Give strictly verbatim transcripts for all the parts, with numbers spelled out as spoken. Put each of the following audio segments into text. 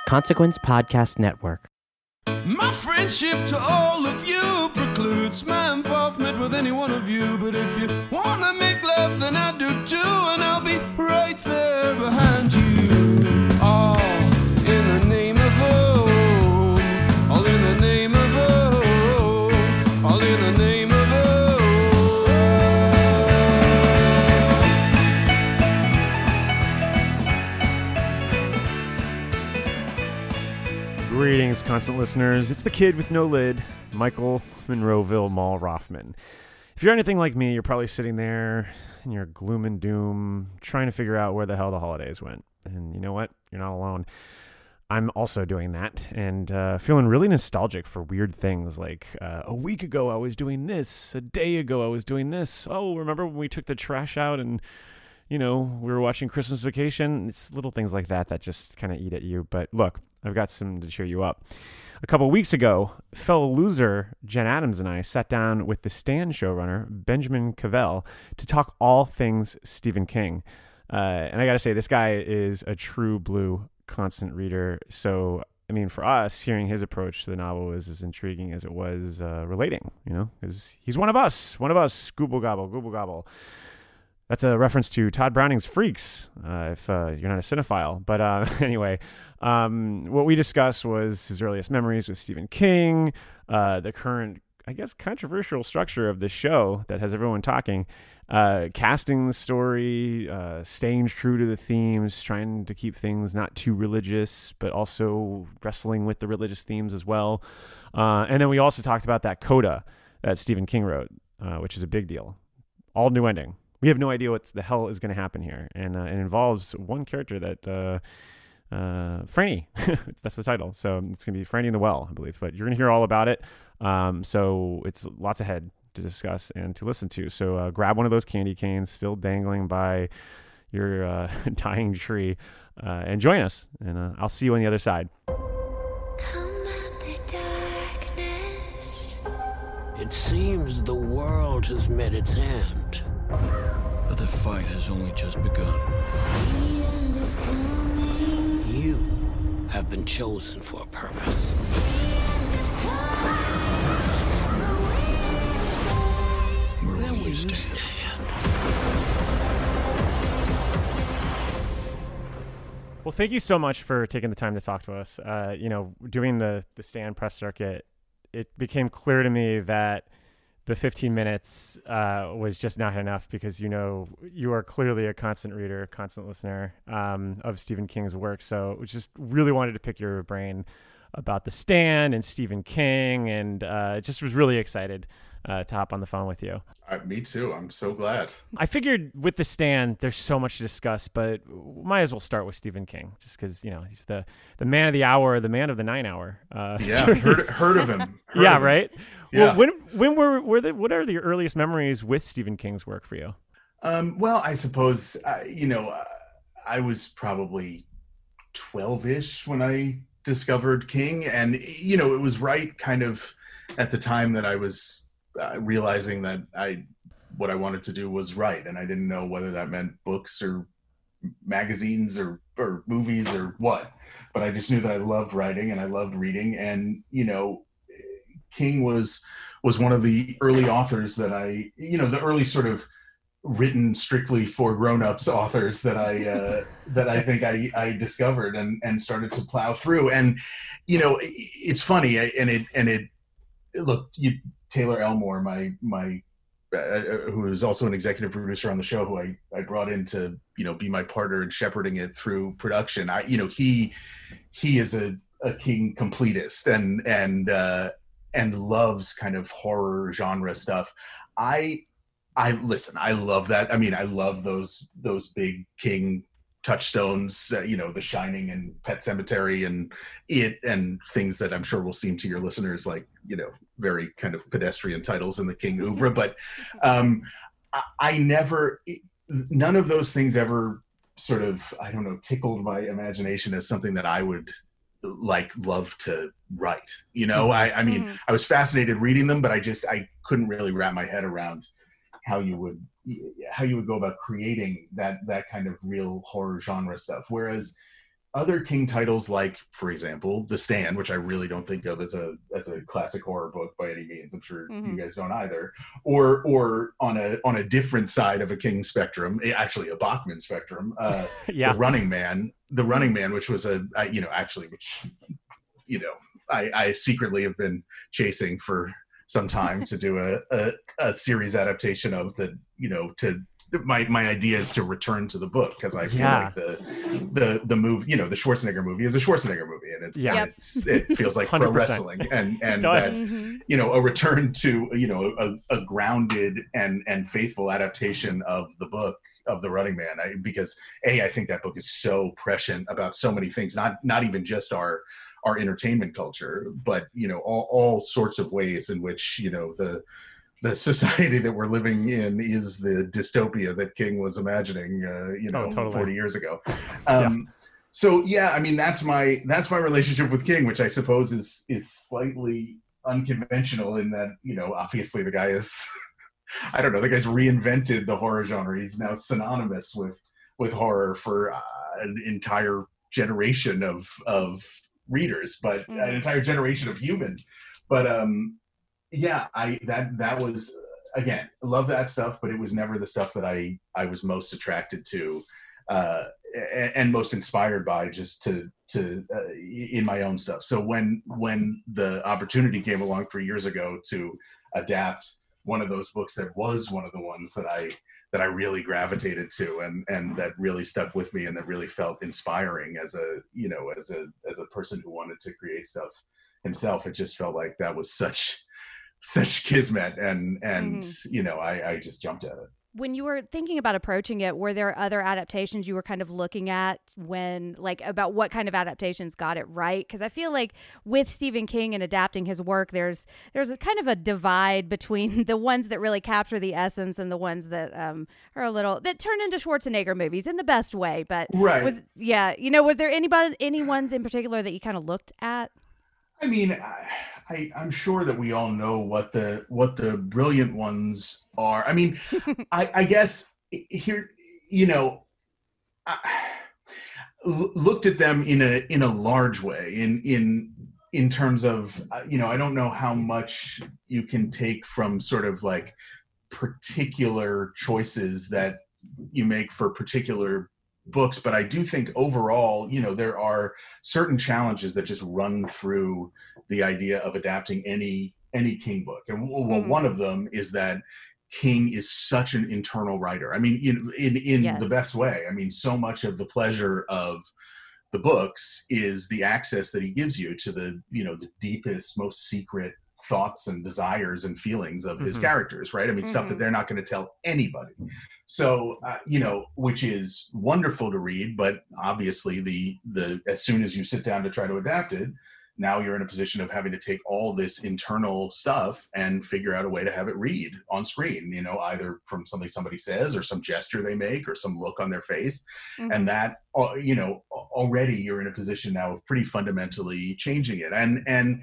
Consequence Podcast Network. My friendship to all of you precludes my involvement with any one of you. But if you want to make love, then I do too, and I'll be right there behind you. All in the name of oh, all in the name of oh, all in the name of oh. Greetings, constant listeners. It's the kid with no lid, Michael Monroeville Mall Rothman. If you're anything like me, you're probably sitting there in your gloom and doom, trying to figure out where the hell the holidays went. And you know what? You're not alone. I'm also doing that and uh, feeling really nostalgic for weird things like uh, a week ago I was doing this, a day ago I was doing this. Oh, remember when we took the trash out and, you know, we were watching Christmas Vacation? It's little things like that that just kind of eat at you. But look, I've got some to cheer you up. A couple weeks ago, fellow loser Jen Adams and I sat down with the Stan showrunner, Benjamin Cavell, to talk all things Stephen King. Uh, and I got to say, this guy is a true blue constant reader. So, I mean, for us, hearing his approach to the novel was as intriguing as it was uh, relating, you know, because he's one of us, one of us, Gooble Gobble, Gooble Gobble. That's a reference to Todd Browning's Freaks, uh, if uh, you're not a cinephile. But uh, anyway, um, what we discussed was his earliest memories with Stephen King, uh, the current, I guess, controversial structure of the show that has everyone talking, uh, casting the story, uh, staying true to the themes, trying to keep things not too religious, but also wrestling with the religious themes as well. Uh, and then we also talked about that coda that Stephen King wrote, uh, which is a big deal. All new ending. We have no idea what the hell is going to happen here. And uh, it involves one character that, uh, uh, Franny, that's the title. So it's going to be Franny in the Well, I believe. But you're going to hear all about it. Um, so it's lots ahead to discuss and to listen to. So uh, grab one of those candy canes still dangling by your uh, dying tree uh, and join us. And uh, I'll see you on the other side. Come out the darkness. It seems the world has met its end. But the fight has only just begun. The end is coming. You have been chosen for a purpose. The end is coming. The wind Where will you You stand? stand. Well, thank you so much for taking the time to talk to us. Uh, you know, doing the, the Stan press circuit, it became clear to me that the fifteen minutes uh, was just not enough because, you know, you are clearly a constant reader, constant listener um, of Stephen King's work. So we just really wanted to pick your brain about the Stan and Stephen King, and uh, just was really excited uh, to hop on the phone with you. Uh, me too. I'm so glad. I figured with the Stan, there's so much to discuss, but might as well start with Stephen King, just because, you know, he's the, the man of the hour, the man of the nine hour. Uh, Yeah, series. heard, heard of him. Heard yeah, of him. right. Yeah. Well, when when were were the, what are the earliest memories with Stephen King's work for you? Um, well, I suppose, uh, you know, uh, I was probably twelve-ish when I discovered King. And, you know, it was right kind of at the time that I was uh, realizing that I what I wanted to do was write. And I didn't know whether that meant books or magazines or, or movies or what. But I just knew that I loved writing and I loved reading. And, you know, King was was one of the early authors that I, you know, the early sort of written strictly for grown-ups authors that I uh, that I think I, I discovered and, and started to plow through. And, you know, it, it's funny, and it and it look, you Taylor Elmore, my my uh, who is also an executive producer on the show, who I, I brought in to, you know, be my partner in shepherding it through production. I, you know, he he is a, a King completist and and uh, and loves kind of horror genre stuff. I I listen, I love that. I mean, I love those those big King touchstones, uh, you know, The Shining and Pet Sematary and It, and things that I'm sure will seem to your listeners like, you know, very kind of pedestrian titles in the King oeuvre. But um, I, I never, none of those things ever sort of, I don't know, tickled my imagination as something that I would like love to write. You know, I, I mean, Mhm. I was fascinated reading them, but I just, I couldn't really wrap my head around how you would how you would go about creating that that kind of real horror genre stuff. Whereas other King titles, like, for example, The Stand, which I really don't think of as a as a classic horror book by any means. I'm sure Mhm. you guys don't either. Or or on a on a different side of a King spectrum, eh, actually a Bachman spectrum, uh, Yeah. The Running Man, The Running Man, which was a I, you know actually which you know I, I secretly have been chasing for some time to do a, a a series adaptation of the you know to. My my idea is to return to the book because I feel Yeah. like the the the movie, you know, the Schwarzenegger movie is a Schwarzenegger movie, and it, Yeah. and Yep. it's, it feels like pro one hundred percent. wrestling, and and does. that, Mhm. you know, a return to you know a, a grounded and and faithful adaptation of the book of The Running Man. I, because a I think that book is so prescient about so many things, not not even just our our entertainment culture, but you know all all sorts of ways in which you know the the society that we're living in is the dystopia that King was imagining, uh, you know, Oh, totally. forty years ago. Um, So yeah, I mean that's my that's my relationship with King, which I suppose is is slightly unconventional in that you know obviously the guy is, I don't know, the guy's reinvented the horror genre. He's now synonymous with with horror for uh, an entire generation of of readers, but Mhm. an entire generation of humans. But um, yeah, I that that was again love that stuff, but it was never the stuff that I I was most attracted to, uh, and, and most inspired by just to to uh, in my own stuff. So when when the opportunity came along three years ago to adapt one of those books that was one of the ones that I that I really gravitated to and and that really stuck with me and that really felt inspiring as a you know as a as a person who wanted to create stuff himself, it just felt like that was such such kismet and and you know I I just jumped at it. When you were thinking about approaching it, were there other adaptations you were kind of looking at when, like, about what kind of adaptations got it right? Because I feel like with Stephen King and adapting his work, there's there's a kind of a divide between the ones that really capture the essence and the ones that um, are a little that turn into Schwarzenegger movies in the best way. But Right. was yeah, you know, were there anybody any ones in particular that you kind of looked at? I mean, I, I, I'm sure that we all know what the what the brilliant ones are. I mean, I, I guess here, you know, I l- looked at them in a in a large way. In in in terms of, uh, you know, I don't know how much you can take from sort of like particular choices that you make for particular books, but I do think overall, you know, there are certain challenges that just run through the idea of adapting any any King book. And well, Mhm. one of them is that King is such an internal writer. I mean, in in, in Yes. the best way. I mean, so much of the pleasure of the books is the access that he gives you to the, you know, the deepest, most secret thoughts and desires and feelings of his Mhm. characters, right? I mean, stuff that Mhm. they're not going to tell anybody. So, uh, you know, which is wonderful to read, but obviously the the as soon as you sit down to try to adapt it, now you're in a position of having to take all this internal stuff and figure out a way to have it read on screen, you know, either from something somebody says or some gesture they make or some look on their face. Mhm. And that, uh, you know, already you're in a position now of pretty fundamentally changing it. And, and,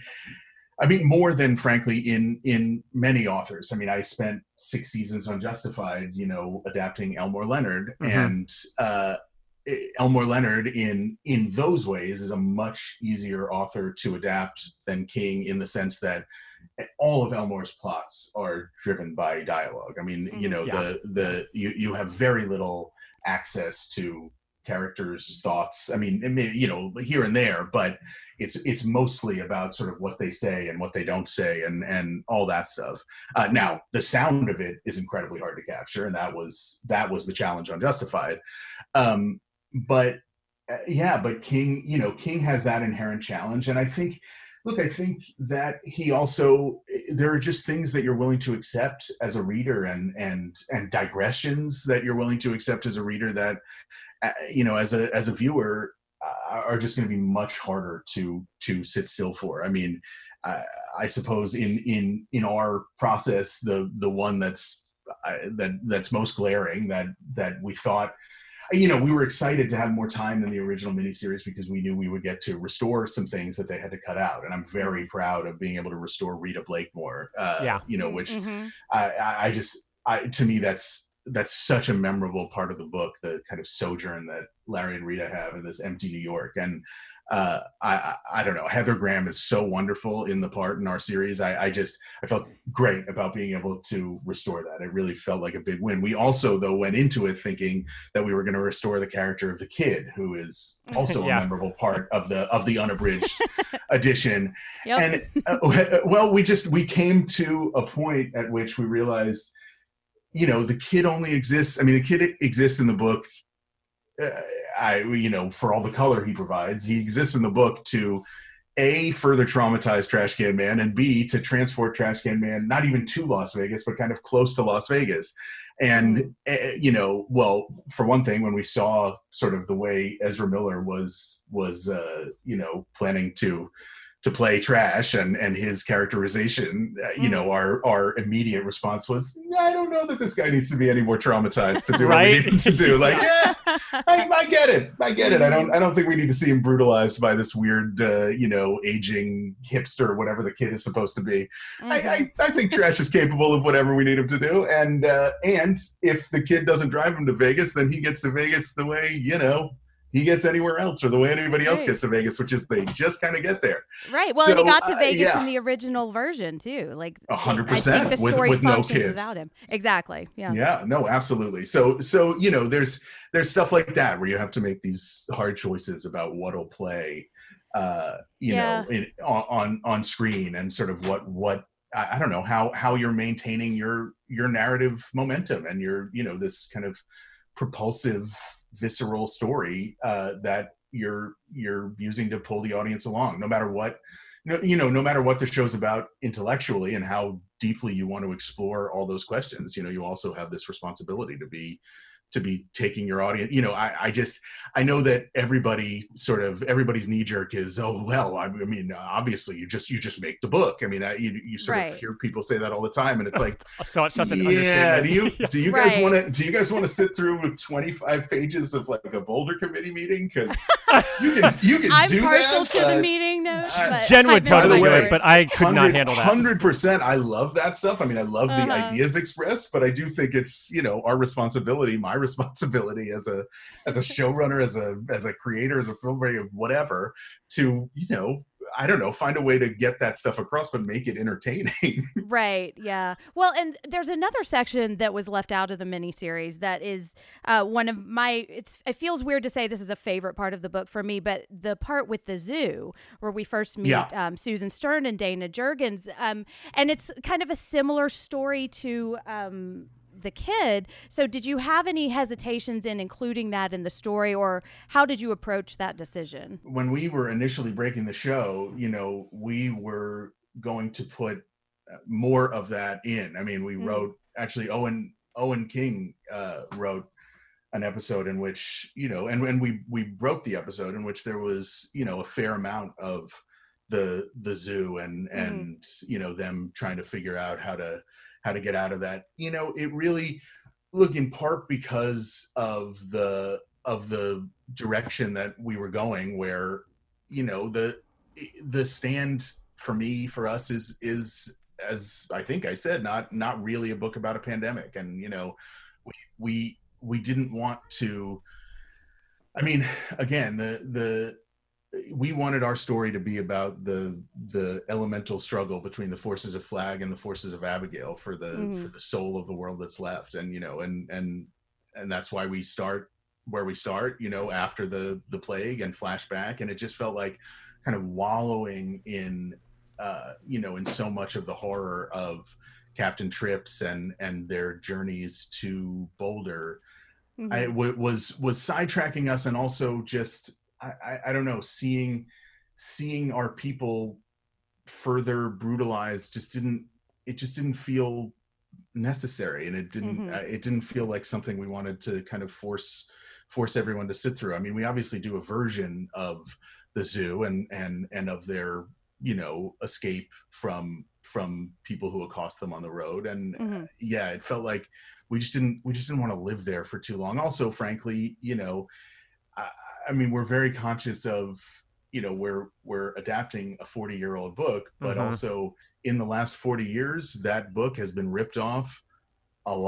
I mean, more than frankly in in many authors. I mean, I spent six seasons on Justified, you know, adapting Elmore Leonard, Mhm. and uh, Elmore Leonard in in those ways is a much easier author to adapt than King in the sense that all of Elmore's plots are driven by dialogue. I mean, you Mhm. know, Yeah. the the you you have very little access to characters' thoughts. I mean, it may, you know, here and there, but it's it's mostly about sort of what they say and what they don't say and and all that stuff. Uh, now, the sound of it is incredibly hard to capture, and that was that was the challenge on Justified. Um, but uh, yeah, but King, you know, King has that inherent challenge, and I think. Look, I think that he also there are just things that you're willing to accept as a reader and and and digressions that you're willing to accept as a reader that uh, you know as a as a viewer uh, are just going to be much harder to to sit still for. I mean, uh, I suppose in in in our process the the one that's uh, that that's most glaring that that we thought, you know, we were excited to have more time than the original miniseries because we knew we would get to restore some things that they had to cut out. And I'm very proud of being able to restore Rita Blakemore, uh, Yeah. you know, which Mhm. I, I I just, I, to me, that's that's such a memorable part of the book, the kind of sojourn that Larry and Rita have in this empty New York. And uh, I, I, I don't know, Heather Graham is so wonderful in the part in our series. I, I just, I felt great about being able to restore that. It really felt like a big win. We also, though, went into it thinking that we were going to restore the character of the kid, who is also Yeah. a memorable part of the, of the unabridged edition. Yep. And uh, well, we just, we came to a point at which we realized, you know, the kid only exists. I mean, the kid exists in the book. Uh, I, you know, for all the color he provides, he exists in the book to A, further traumatize Trash Can Man, and B, to transport Trash Can Man, not even to Las Vegas, but kind of close to Las Vegas. And, Mm. uh, you know, well, for one thing, when we saw sort of the way Ezra Miller was, was, uh, you know, planning to, to play Trash and, and his characterization, uh, you know, our, our immediate response was, I don't know that this guy needs to be any more traumatized to do what we Right? need him to do. Like, yeah, I, I get it. I get it. I don't, I don't think we need to see him brutalized by this weird, uh, you know, aging hipster, whatever the kid is supposed to be. I, I, I think Trash is capable of whatever we need him to do. And, uh, and if the kid doesn't drive him to Vegas, then he gets to Vegas the way, you know, he gets anywhere else, or the way anybody else Right. gets to Vegas, which is they just kind of get there. Right. Well, and he So, got to uh, Vegas yeah. in the original version too. Like A hundred I think percent, the with- story with no functions kid. without him. Exactly. Yeah. Yeah, no, absolutely. So, so you know, there's there's stuff like that where you have to make these hard choices about what'll play, uh, you Yeah. know, in, on on on screen, and sort of what what I, I don't know how how you're maintaining your your narrative momentum and your, you know, this kind of propulsive, visceral story uh, that you're you're using to pull the audience along, no matter what. No, you know, no matter what the show's about intellectually and how deeply you want to explore all those questions, you know, you also have this responsibility to be to be taking your audience. You know, I, I just, I know that everybody sort of, everybody's knee jerk is, oh, well, I, I mean, obviously you just, you just make the book. I mean, I, you, you sort Right. of hear people say that all the time, and it's like, So it's such an yeah, understatement. do you, do you guys Right. want to, do you guys want to sit through twenty-five pages of like a Boulder Committee meeting? Cause you can, you can I'm do partial that. to the but- meeting notes. uh, But Jen would I've never totally do By the it, way, but I could not handle that. Hundred percent. I love that stuff. I mean, I love the Uh-huh. ideas expressed, but I do think it's, you know, our responsibility, my responsibility as a as a showrunner, as a as a creator, as a filmmaker, whatever, to, you know, I don't know, find a way to get that stuff across, but make it entertaining. Right. Yeah. Well, and there's another section that was left out of the miniseries that is uh, one of my. It's. It feels weird to say this is a favorite part of the book for me, but the part with the zoo where we first meet Yeah. um, Susan Stern and Dana Jurgens, um, and it's kind of a similar story to. Um, the kid. So did you have any hesitations in including that in the story, or how did you approach that decision? When we were initially breaking the show, you know, we were going to put more of that in. I mean, we Mm. wrote, actually, Owen Owen King uh, wrote an episode in which, you know, and when we we broke the episode in which there was, you know, a fair amount of the the zoo and Mhm. and you know, them trying to figure out how to how to get out of that. You know, it really, look, in part because of the of the direction that we were going, where, you know, the the Stand for me, for us, is is as I think I said, not not really a book about a pandemic. And, you know, we we we didn't want to, I mean, again, the the we wanted our story to be about the the elemental struggle between the forces of Flag and the forces of Abigail for the Mhm. for the soul of the world that's left. And, you know, and and and that's why we start where we start, you know, after the the plague and flashback. And it just felt like kind of wallowing in uh you know, in so much of the horror of Captain Trips and and their journeys to Boulder. Mhm. I w- was was sidetracking us, and also just I, I I don't know, seeing seeing our people further brutalized just didn't it just didn't feel necessary, and it didn't Mhm. uh, it didn't feel like something we wanted to kind of force force everyone to sit through. I mean, we obviously do a version of the zoo and and and of their, you know, escape from from people who accost them on the road. And Mhm. yeah, it felt like we just didn't we just didn't want to live there for too long. Also, frankly, you know, I, I mean, we're very conscious of, you know, we're we're adapting a forty year old book, but Mhm. also in the last forty years, that book has been ripped off a lot.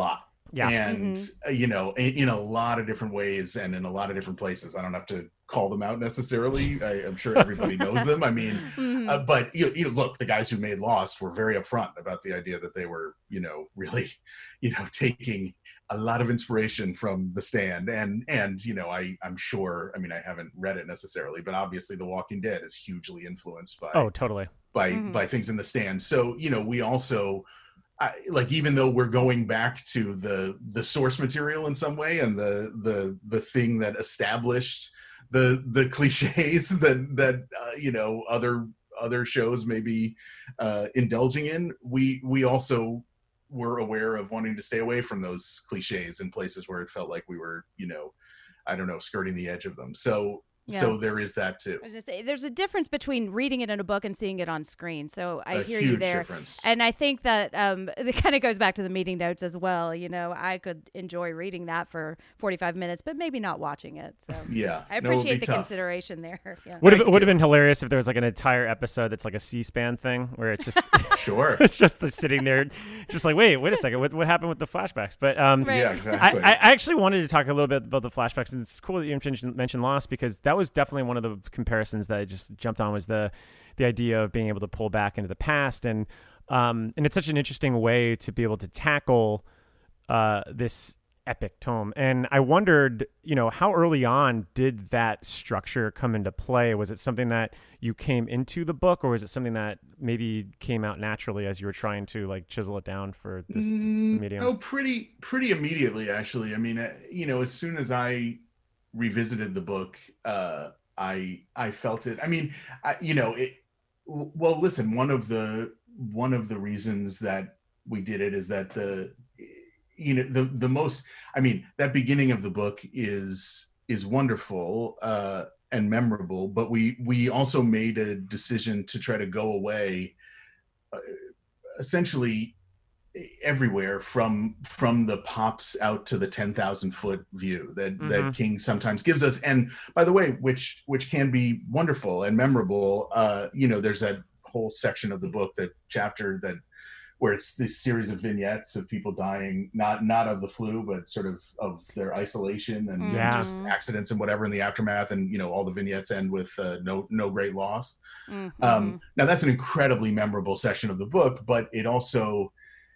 Yeah. And, Mm-hmm. uh, you know, in, in a lot of different ways and in a lot of different places. I don't have to call them out necessarily. I, I'm sure everybody knows them. I mean, Mm-hmm. uh, but, you, you know, look, the guys who made Lost were very upfront about the idea that they were, you know, really, you know, taking a lot of inspiration from The Stand. And, and you know, I, I'm sure, I mean, I haven't read it necessarily, but obviously The Walking Dead is hugely influenced by, Oh, totally. by, Mhm. by things in The Stand. So, you know, we also, I, like even though we're going back to the the source material in some way and the the the thing that established the the cliches that that uh, you know other other shows may be uh, indulging in, we we also were aware of wanting to stay away from those cliches in places where it felt like we were, you know, I don't know, skirting the edge of them. So Yeah. so there is that too. I was just, there's a difference between reading it in a book and seeing it on screen. So I A hear huge you there. difference. And I think that um, it kind of goes back to the meeting notes as well. You know, I could enjoy reading that for forty-five minutes, but maybe not watching it. So Yeah, I no, it would appreciate be the tough. consideration there. Yeah. Would have Thank would have you. been hilarious if there was like an entire episode that's like a C-SPAN thing where it's just Sure. it's just sitting there, just like wait, wait a second, what what happened with the flashbacks? But um, Right. Yeah, I, exactly. I actually wanted to talk a little bit about the flashbacks, and it's cool that you mentioned, mentioned Lost because that was definitely one of the comparisons that I just jumped on was the the idea of being able to pull back into the past, and um, and it's such an interesting way to be able to tackle uh, this epic tome. And I wondered, you know, how early on did that structure come into play? Was it something that you came into the book, or was it something that maybe came out naturally as you were trying to like chisel it down for this Mm, medium? Oh, pretty pretty immediately, actually. I mean, uh, you know, as soon as I revisited the book, uh, I I felt it. I mean, I, you know, it. w- Well, listen, one of the one of the reasons that we did it is that the, you know, the the most. I mean, that beginning of the book is is wonderful uh, and memorable, but we we also made a decision to try to go away, uh, essentially everywhere from from the pops out to the ten thousand foot view that Mhm. that King sometimes gives us. And by the way, which which can be wonderful and memorable. Uh, you know, there's that whole section of the book, that chapter that where it's this series of vignettes of people dying, not not of the flu, but sort of of their isolation and, and Yeah. just accidents and whatever in the aftermath. And you know, all the vignettes end with uh, no no great loss. Mhm. Um, now that's an incredibly memorable section of the book, but it also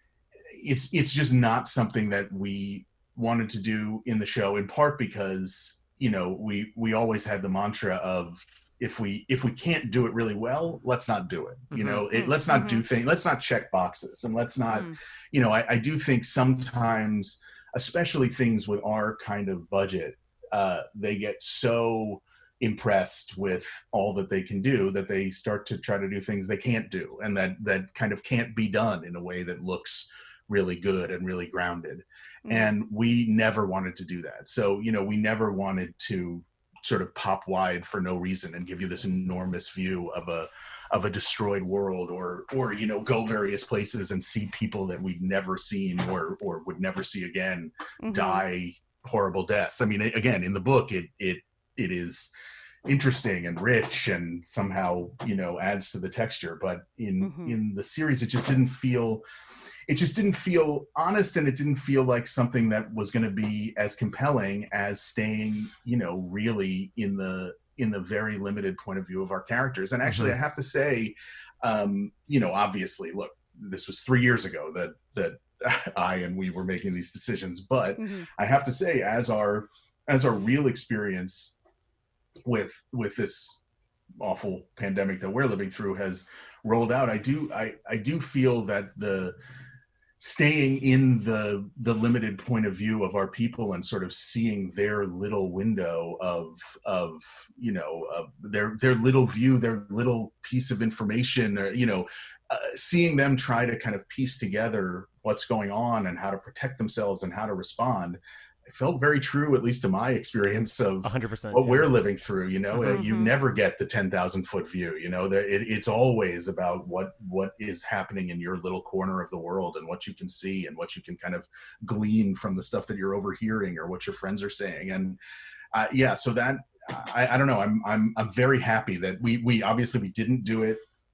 it's it's just not something that we wanted to do in the show, in part because, you know, we we always had the mantra of if we if we can't do it really well, let's not do it. You Mhm. know, it, let's not do things, let's not check boxes, and let's not, Mm. you know, I, I do think sometimes, especially things with our kind of budget, uh, they get so impressed with all that they can do that they start to try to do things they can't do, and that that kind of can't be done in a way that looks really good and really grounded. Mm. And we never wanted to do that. So, you know, we never wanted to sort of pop wide for no reason and give you this enormous view of a of a destroyed world, or or you know, go various places and see people that we'd never seen or or would never see again Mhm. die horrible deaths. I mean, again, in the book, it it it is interesting and rich and somehow, you know, adds to the texture. But in Mhm. in the series, it just didn't feel it just didn't feel honest, and it didn't feel like something that was going to be as compelling as staying, you know, really in the in the very limited point of view of our characters. And actually, Mhm. I have to say, um, you know, obviously, look, this was three years ago that that I and we were making these decisions, but Mhm. I have to say, as our as our real experience with with this awful pandemic that we're living through has rolled out, I do I I do feel that the staying in the the limited point of view of our people and sort of seeing their little window of of you know uh, their their little view, their little piece of information, or you know uh, seeing them try to kind of piece together what's going on and how to protect themselves and how to respond, it felt very true, at least to my experience of one hundred percent. what yeah. we're living through. You know, uh, you Mhm. never get the ten thousand foot view. You know, that it, it's always about what what is happening in your little corner of the world and what you can see and what you can kind of glean from the stuff that you're overhearing or what your friends are saying. And uh, yeah, so that I, I don't know. I'm I'm I'm very happy that we we obviously we didn't do it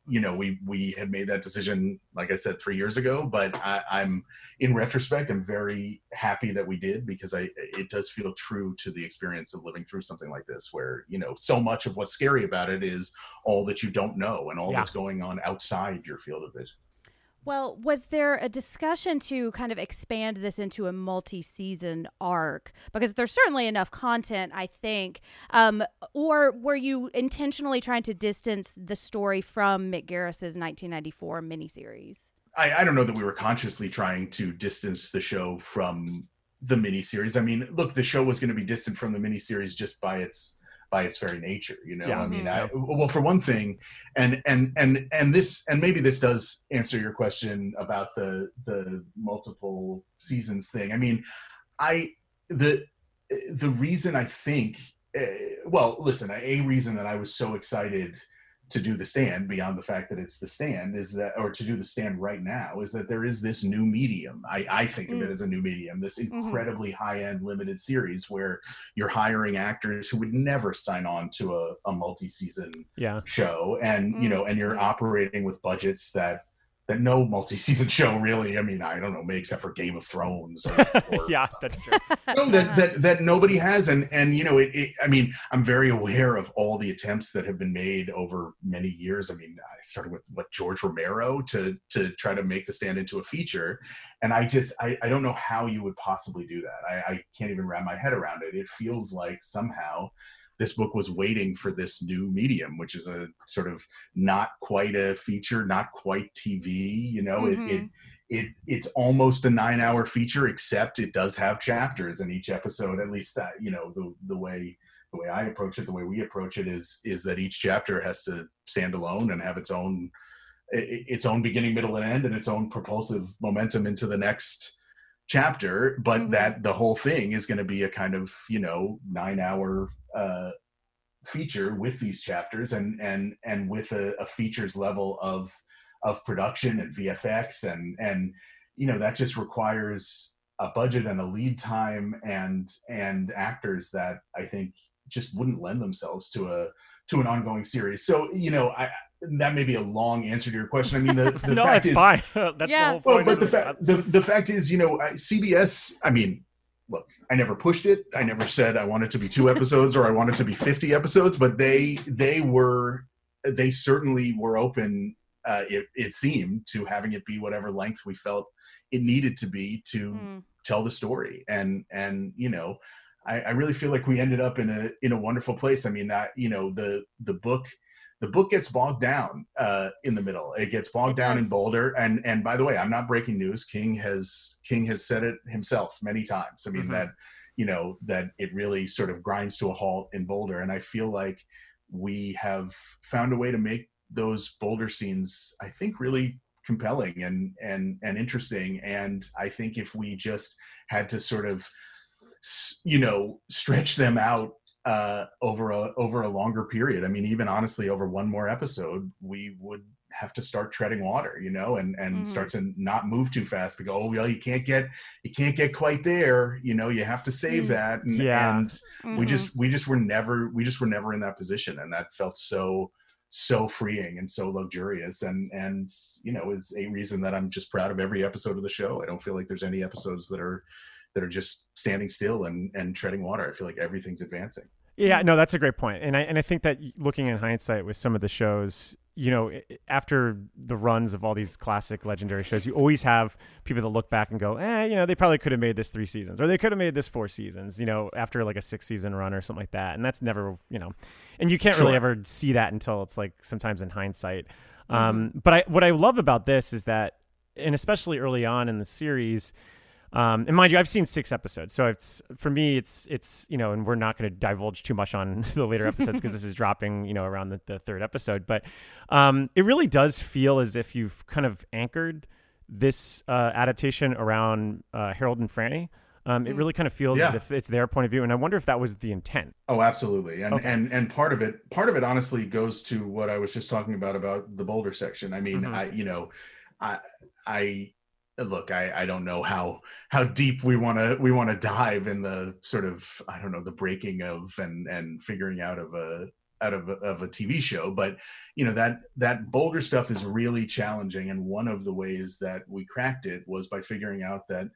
you know, we we had made that decision, like I said, three years ago. But I, I'm, in retrospect, I'm very happy that we did, because I it does feel true to the experience of living through something like this, where, you know, so much of what's scary about it is all that you don't know and all Yeah. that's going on outside your field of vision. Well, was there a discussion to kind of expand this into a multi-season arc? Because there's certainly enough content, I think. Um, or were you intentionally trying to distance the story from Mick Garris's nineteen ninety-four miniseries? I, I don't know that we were consciously trying to distance the show from the miniseries. I mean, look, the show was going to be distant from the miniseries just by its by its very nature, you know. Yeah. I mean, I, well, for one thing, and and and and this, and maybe this does answer your question about the the multiple seasons thing. I mean, I the the reason I think, uh, well, listen, a reason that I was so excited to do The Stand, beyond the fact that it's The Stand, is that, or to do The Stand right now, is that there is this new medium. I, I think of Mm. it as a new medium, this Mhm. incredibly high-end limited series where you're hiring actors who would never sign on to a, a multi-season Yeah. show, and you know, and you're operating with budgets that that no multi-season show really, I mean, I don't know, maybe except for Game of Thrones. Or, or, Yeah, that's true. no, that, that that nobody has, and and you know, it, it. I mean, I'm very aware of all the attempts that have been made over many years. I mean, I started with what George Romero to to try to make The Stand into a feature, and I just I, I don't know how you would possibly do that. I, I can't even wrap my head around it. It feels like somehow this book was waiting for this new medium, which is a sort of not quite a feature, not quite T V. You know, Mhm. it it. It it's almost a nine hour feature, except it does have chapters in each episode. At least that, you know, the the way the way I approach it, the way we approach it is is that each chapter has to stand alone and have its own i- its own beginning, middle, and end, and its own propulsive momentum into the next chapter. But Mhm. that the whole thing is going to be a kind of, you know, nine hour uh, feature with these chapters, and and and with a, a features level of of production and V F X, and and you know, that just requires a budget and a lead time and and actors that I think just wouldn't lend themselves to a to an ongoing series. So, you know, I that may be a long answer to your question. I mean, the, the no, fact it's is, fine. That's Yeah. the whole well, point. but of the it. fact the, the fact is, you know, I- C B S, I mean, look, I never pushed it. I never said I wanted to be two episodes or I wanted to be fifty episodes, but they they were they certainly were open, uh, it, it seemed, to having it be whatever length we felt it needed to be to Mm. tell the story. And and you know, I, I really feel like we ended up in a in a wonderful place. I mean, that, you know, the the book the book gets bogged down uh, in the middle. It gets bogged It down does. in Boulder. And and by the way, I'm not breaking news. King has King has said it himself many times. I mean, Mhm. that, you know, that it really sort of grinds to a halt in Boulder. And I feel like we have found a way to make those Boulder scenes, I think, really compelling and and and interesting. And I think if we just had to sort of, s- you know, stretch them out uh, over a over a longer period. I mean, even honestly, over one more episode, we would have to start treading water, you know, and and Mhm. start to not move too fast. Because, oh well, you can't get you can't get quite there, you know. You have to save Mm. that, and, Yeah. and we Mhm. just we just were never we just were never in that position, and that felt so so freeing and so luxurious, and and you know, is a reason that I'm just proud of every episode of the show. I don't feel like there's any episodes that are that are just standing still and and treading water. I feel like everything's advancing. Yeah, no, that's a great point. And I and I think that looking in hindsight with some of the shows, you know, i- after the runs of all these classic legendary shows, you always have people that look back and go, eh, you know, they probably could have made this three seasons, or they could have made this four seasons, you know, after like a six season run or something like that. And that's never, you know, and you can't really Sure. ever see that until it's like sometimes in hindsight. Um, but I, what I love about this is that, and especially early on in the series, Um, and mind you, I've seen six episodes, so it's for me, it's it's you know, and we're not going to divulge too much on the later episodes because this is dropping, you know, around the, the third episode. But um, it really does feel as if you've kind of anchored this uh, adaptation around uh, Harold and Franny. Um, it really kind of feels as Yeah. if it's their point of view, and I wonder if that was the intent. Oh, absolutely. And Okay. and and part of it, part of it honestly goes to what I was just talking about about the Boulder section. I mean, Mhm. I you know, I I look, I I don't know how how deep we want to we want to dive in the sort of, I don't know, the breaking of and and figuring out of a out of a, of a T V show. But you know, that that Boulder stuff is really challenging, and one of the ways that we cracked it was by figuring out that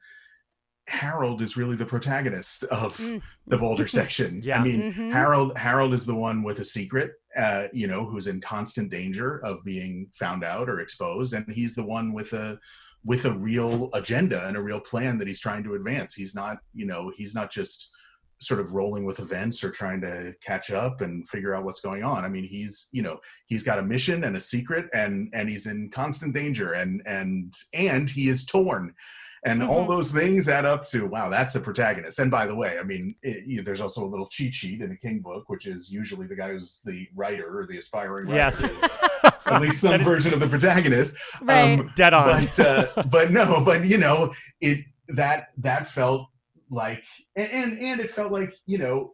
Harold is really the protagonist of Mm. the Boulder section. Yeah. I mean, Mhm. Harold Harold is the one with a secret, uh, you know, who's in constant danger of being found out or exposed, and he's the one with a with a real agenda and a real plan that he's trying to advance. He's not, you know, he's not just sort of rolling with events or trying to catch up and figure out what's going on. I mean, he's, you know, he's got a mission and a secret, and and he's in constant danger, and and and he is torn. And all Mhm. those things add up to, wow, that's a protagonist. And by the way, I mean, it, you, there's also a little cheat sheet in a King book, which is usually the guy who's the writer or the aspiring writer Yes. is at least some That is version of the protagonist. Right. Dead on. But uh, but no, but you know, it that that felt like, and and, and it felt like, you know,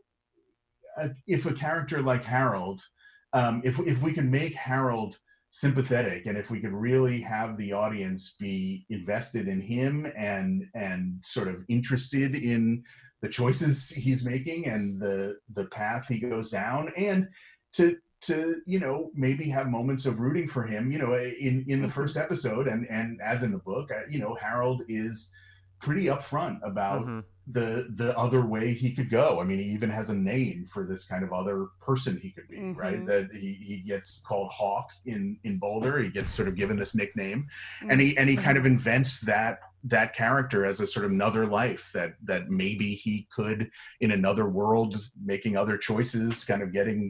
uh, if a character like Harold, um, if if we can make Harold sympathetic, and if we could really have the audience be invested in him and and sort of interested in the choices he's making and the the path he goes down, and to to you know, maybe have moments of rooting for him, you know, in in the first episode, and and as in the book, uh, you know, Harold is pretty upfront about Mhm. the the other way he could go. I mean, he even has a name for this kind of other person he could be, Mhm. right? That he, he gets called Hawk in in Boulder. He gets sort of given this nickname, and he and he kind of invents that that character as a sort of another life, that that maybe he could, in another world, making other choices, kind of getting,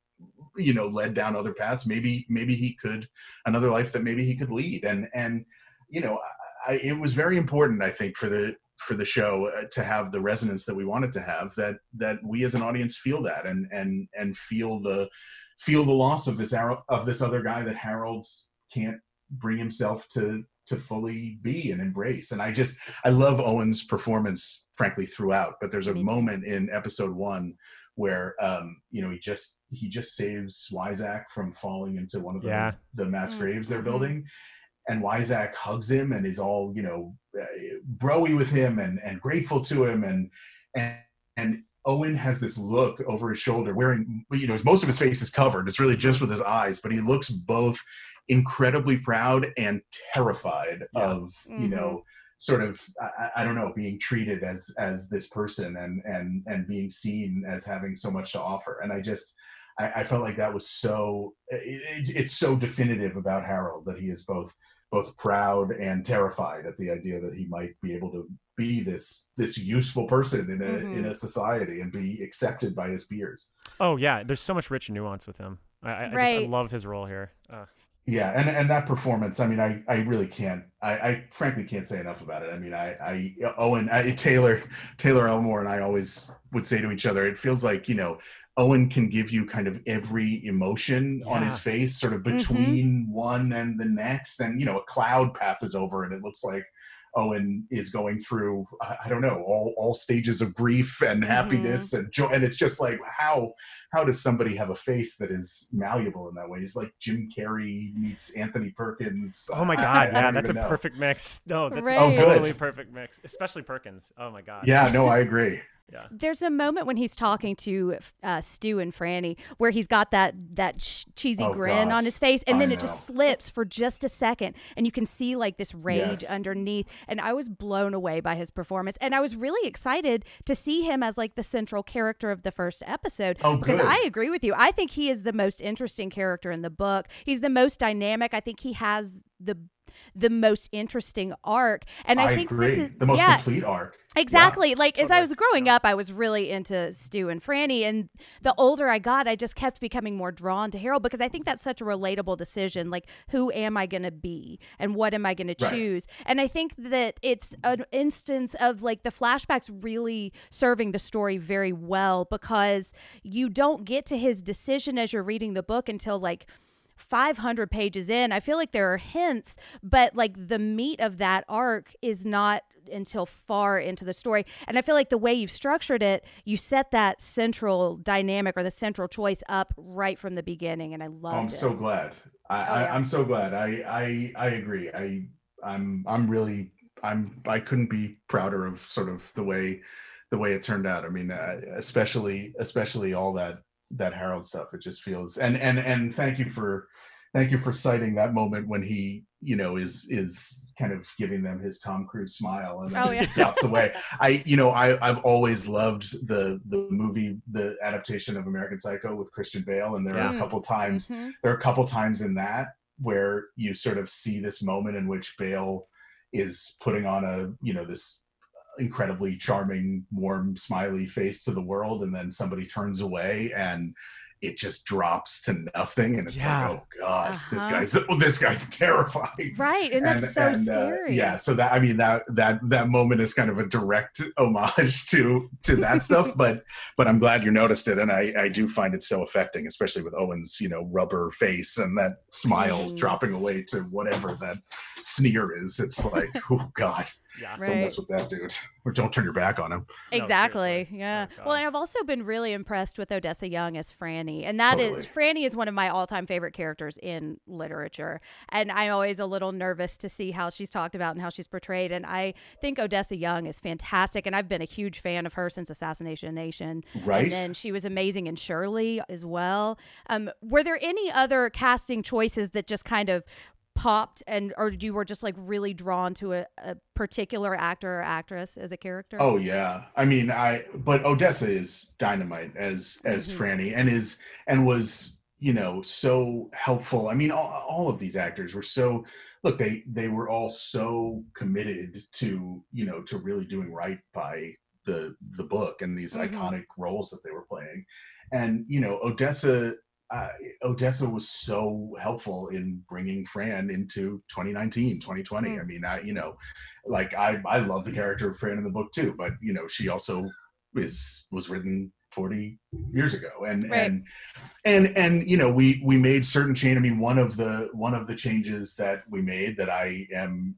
you know, led down other paths. Maybe maybe he could, another life that maybe he could lead. And and you know, I, it was very important, I think, for the for the show uh, to have the resonance that we wanted to have, that that we as an audience feel that, and and and feel the feel the loss of this Harold, of this other guy that Harold can't bring himself to to fully be and embrace. And I just I love Owen's performance, frankly, throughout. But there's a Me too. moment in episode one where um you know, he just he just saves Wyzak from falling into one of the Yeah. the mass Mm, graves they're mhm. building. And Wyzak hugs him and is all, you know, uh, broy with him and, and grateful to him. And, and, and Owen has this look over his shoulder, wearing, you know, most of his face is covered. It's really just with his eyes, but he looks both incredibly proud and terrified Yeah. of, you know, sort of, I, I don't know, being treated as, as this person, and, and, and being seen as having so much to offer. And I just, I, I felt like that was so, it, it, it's so definitive about Harold, that he is both, both proud and terrified at the idea that he might be able to be this this useful person in a Mhm. in a society and be accepted by his peers. Oh yeah, there's so much rich nuance with him. I, I, I, just, I Right. love his role here. Uh, Yeah, and and that performance, I mean, I I really can't, I, I frankly can't say enough about it. I mean, I I Owen I, Taylor Taylor Elmore and I always would say to each other, it feels like, you know, Owen can give you kind of every emotion on his Yeah. face, sort of between one and the next. And, you know, a cloud passes over and it looks like Owen is going through, I I don't know, all, all stages of grief and happiness and joy. And it's just like, how how does somebody have a face that is malleable in that way? He's like Jim Carrey meets Anthony Perkins. oh my I- I god, yeah, don't that's a even know. perfect mix. No, that's Right. a Oh, good. totally perfect mix, especially Perkins. Oh my god. Yeah, no, I agree. Yeah. There's a moment when he's talking to uh, Stu and Franny where he's got that that ch- cheesy Oh, grin gosh. on his face, and I then it know. just slips for just a second, and you can see like this rage Yes. underneath. And I was blown away by his performance, and I was really excited to see him as like the central character of the first episode. Oh, because good. I agree with you. I think he is the most interesting character in the book. He's the most dynamic. I think he has the the most interesting arc, and I, I think agree. this is the most yeah. complete arc. Exactly. Yeah, like as I totally. was growing up, I was really into Stu and Franny, and the older I got, I just kept becoming more drawn to Harold, because I think that's such a relatable decision. Like, who am I going to be, and what am I going to Right. choose? And I think that it's an instance of like the flashbacks really serving the story very well, because you don't get to his decision as you're reading the book until like five hundred pages in. I feel like there are hints, but like the meat of that arc is not until far into the story. And I feel like the way you've structured it, you set that central dynamic or the central choice up right from the beginning, and I Oh, loved I'm it. so glad. I, Oh, yeah. I, I'm so glad. I, I I agree. I I'm I'm really I'm I couldn't be prouder of sort of the way the way it turned out. I mean, uh, especially especially all that that Harold stuff. It just feels and and and thank you for thank you for citing that moment when he, you know, is is kind of giving them his Tom Cruise smile and then Oh, yeah. he drops away. I, you know, I I've always loved the the movie, the adaptation of American Psycho with Christian Bale, and there are Yeah. a couple times Mhm. there are a couple times in that where you sort of see this moment in which Bale is putting on a, you know, this incredibly charming, warm, smiley face to the world, and then somebody turns away and it just drops to nothing, and it's Yeah. like, oh gosh, this Uh-huh. guy's oh, this guy's terrifying. Right, and that's so uh, scary. yeah, so that I mean that that that moment is kind of a direct homage to to that stuff, but but I'm glad you noticed it, and I I do find it so affecting, especially with Owen's, you know, rubber face and that smile Mm. dropping away to whatever that sneer is. It's like, oh god, Yeah. don't Right. mess with that dude, or don't turn your back on him. Exactly. seriously. Yeah. Oh, God. well, and I've also been really impressed with Odessa Young as Franny. And that is Totally. Franny is one of my all-time favorite characters in literature. And I'm always a little nervous to see how she's talked about and how she's portrayed. And I think Odessa Young is fantastic. And I've been a huge fan of her since Assassination Nation. Right. And then she was amazing in Shirley as well. Um, were there any other casting choices that just kind of popped, and or you were just like really drawn to a, a particular actor or actress as a character? Oh yeah, I mean, I but Odessa is dynamite as as Mhm. Franny, and is and was, you know, so helpful. I mean, all, all of these actors were so look they they were all so committed to, you know, to really doing right by the the book and these Mhm. iconic roles that they were playing, and you know, Odessa. Uh, Odessa was so helpful in bringing Fran into twenty nineteen, twenty twenty. Mm. I mean, I, you know, like I, I love the character of Fran in the book too, but you know, she also is, was written forty years ago. And, Right. and, and, and, you know, we, we made certain change. I mean, one of the, one of the changes that we made that I am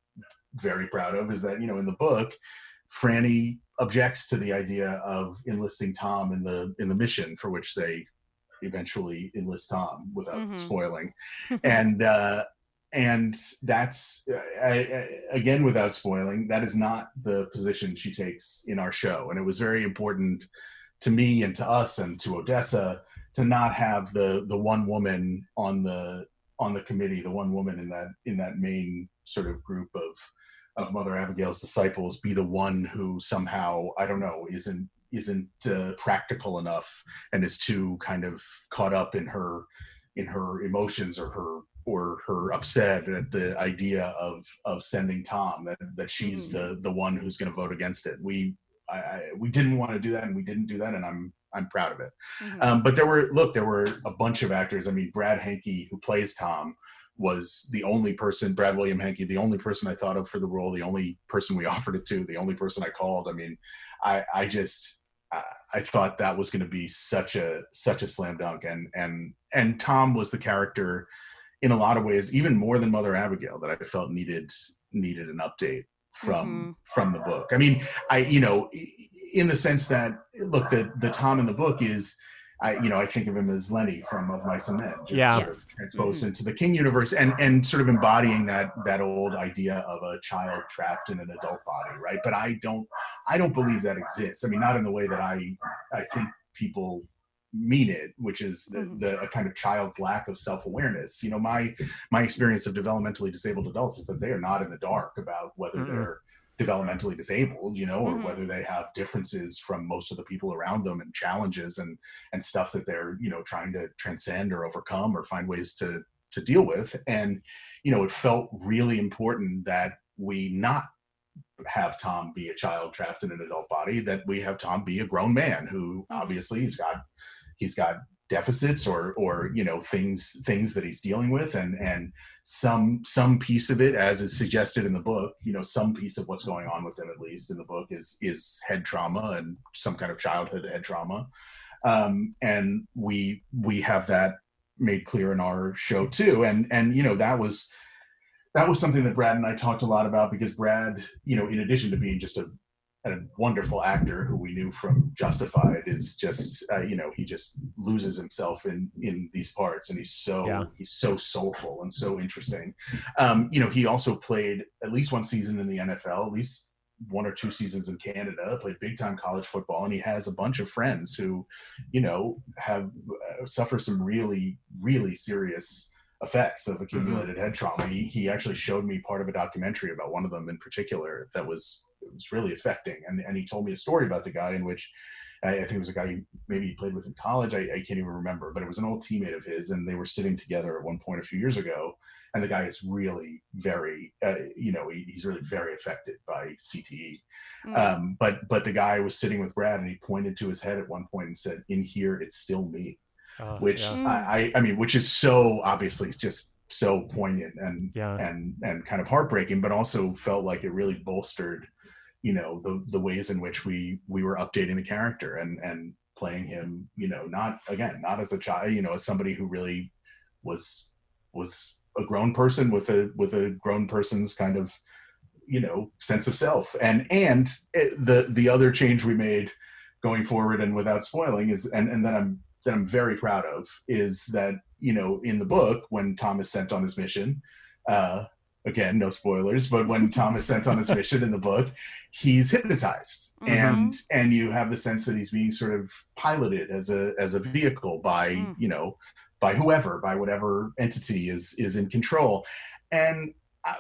very proud of is that, you know, in the book, Franny objects to the idea of enlisting Tom in the, in the mission for which they eventually enlist Tom without Mhm. spoiling. And, uh, and that's uh, I, I, again, without spoiling, that is not the position she takes in our show. And it was very important to me and to us and to Odessa to not have the, the one woman on the, on the committee, the one woman in that, in that main sort of group of, of Mother Abigail's disciples be the one who somehow, I don't know, isn't, isn't uh, practical enough and is too kind of caught up in her in her emotions or her or her upset at the idea of of sending Tom, that that she's Mhm. the the one who's going to vote against it. We I, I we didn't want to do that, and we didn't do that, and I'm I'm proud of it. Mhm. Um, but there were look there were a bunch of actors. I mean, Brad Henke, who plays Tom, was the only person, Brad William Henke, the only person I thought of for the role, the only person we offered it to, the only person I called. I mean, I, I just, I, I thought that was going to be such a, such a slam dunk. And, and, and Tom was the character in a lot of ways, even more than Mother Abigail, that I felt needed, needed an update from, from the book. I mean, I, you know, in the sense that, look, the, the Tom in the book is, I, you know, I think of him as Lenny from Of Mice and Men, just Yeah. sort of Yes. transposed Mhm. into the King universe, and and sort of embodying that that old idea of a child trapped in an adult body, right? But I don't, I don't believe that exists. I mean, not in the way that I, I think people mean it, which is the, Mhm. the a kind of child's lack of self-awareness. You know, my my experience of developmentally disabled adults is that they are not in the dark about whether Mm-mm. they're developmentally disabled, you know, or Mhm. whether they have differences from most of the people around them and challenges and and stuff that they're, you know, trying to transcend or overcome or find ways to to deal with. And you know, it felt really important that we not have Tom be a child trapped in an adult body, that we have Tom be a grown man who Mhm. obviously he's got he's got deficits or or you know things things that he's dealing with, and and some some piece of it, as is suggested in the book, you know, some piece of what's going on with him, at least in the book, is is head trauma and some kind of childhood head trauma. Um, and we we have that made clear in our show too. And and you know, that was that was something that Brad and I talked a lot about, because Brad, you know, in addition to being just a a wonderful actor who we knew from Justified, is just uh, you know, he just loses himself in in these parts, and he's so Yeah. he's so soulful and so interesting. Um, you know, he also played at least one season in the N F L, at least one or two seasons in Canada, played big time college football, and he has a bunch of friends who, you know, have uh, suffer some really, really serious effects of accumulated mm-hmm. head trauma. He, he actually showed me part of a documentary about one of them in particular that was, it was really affecting. And, and he told me a story about the guy in which I, I think it was a guy he maybe he played with in college. I, I can't even remember, but it was an old teammate of his, and they were sitting together at one point a few years ago. And the guy is really very, uh, you know, he, he's really very affected by C T E. Mm. Um, but but the guy was sitting with Brad, and he pointed to his head at one point and said, "In here, it's still me," uh, which yeah. I, I mean, which is so obviously just so poignant and yeah. and and kind of heartbreaking, but also felt like it really bolstered, you know, the the ways in which we we were updating the character and and playing him, you know, not again not as a child, you know, as somebody who really was was a grown person with a with a grown person's kind of, you know, sense of self. And and it, the the other change we made going forward, and without spoiling, is and and that I'm that I'm very proud of, is that, you know, in the book, when Tom is sent on his mission, uh again, no spoilers, but when Tom is sent on his mission in the book, he's hypnotized. Mm-hmm. and and you have the sense that he's being sort of piloted as a as a vehicle by mm. you know by whoever, by whatever entity is is in control. And I,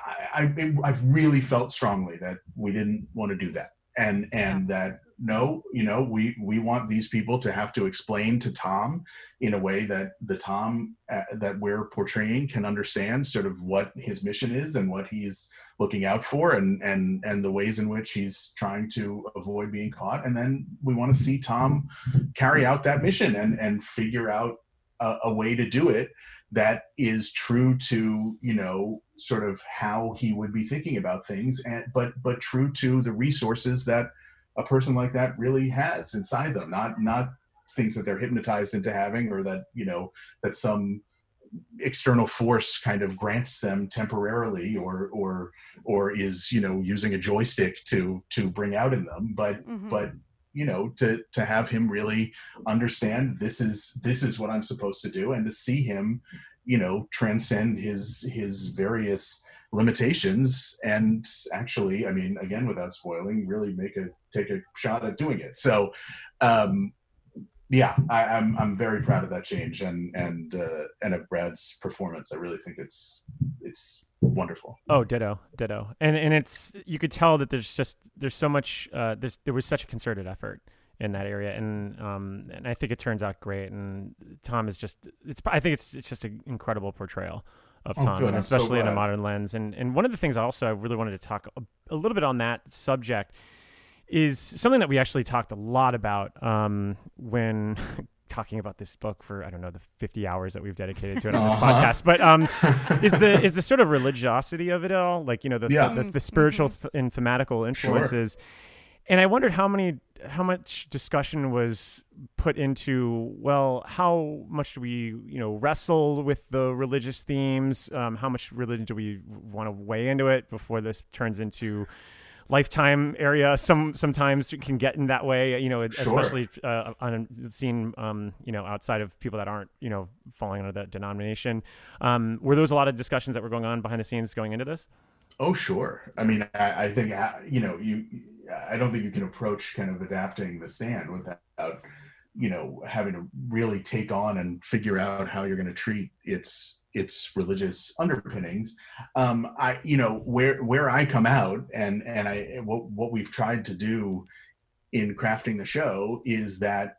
I, I've really felt strongly that we didn't want to do that. And and yeah. that, no, you know, we, we want these people to have to explain to Tom in a way that the Tom uh, that we're portraying can understand sort of what his mission is and what he's looking out for, and, and, and the ways in which he's trying to avoid being caught. And then we want to see Tom carry out that mission and, and figure out A, a way to do it that is true to, you know, sort of how he would be thinking about things, and but but true to the resources that a person like that really has inside them, not not things that they're hypnotized into having, or that, you know, that some external force kind of grants them temporarily, or or or is, you know, using a joystick to to bring out in them, but mm-hmm. but you know, to to have him really understand this is this is what I'm supposed to do, and to see him, you know, transcend his his various limitations, and actually, I mean, again, without spoiling, really make a take a shot at doing it. So, um, yeah, I, I'm I'm very proud of that change, and and uh, and of Brad's performance. I really think it's it's wonderful. Oh, ditto, ditto. And and it's, you could tell that there's just there's so much uh, there's there was such a concerted effort in that area, and um and I think it turns out great. And Tom is just it's I think it's it's just an incredible portrayal of Tom, oh, and especially so in a modern lens. And and one of the things also I really wanted to talk a, a little bit on that subject is something that we actually talked a lot about um, when talking about this book for, I don't know, the fifty hours that we've dedicated to it on this uh-huh. podcast. But um, is the is the sort of religiosity of it all, like, you know, the yeah. the, the, the spiritual th- and thematical influences. Sure. And I wondered how many, how much discussion was put into, well, how much do we, you know, wrestle with the religious themes? Um, how much religion do we want to weigh into it before this turns into Lifetime area? Some sometimes can get in that way, you know, sure. especially uh, on the scene, um, you know, outside of people that aren't, you know, falling under that denomination. Um, were those a lot of discussions that were going on behind the scenes going into this? Oh, sure. I mean, I, I think, you know, you, I don't think you can approach kind of adapting The Stand without, you know, having to really take on and figure out how you're going to treat its its religious underpinnings. Um, I, you know, where where I come out, and and I what what we've tried to do in crafting the show is that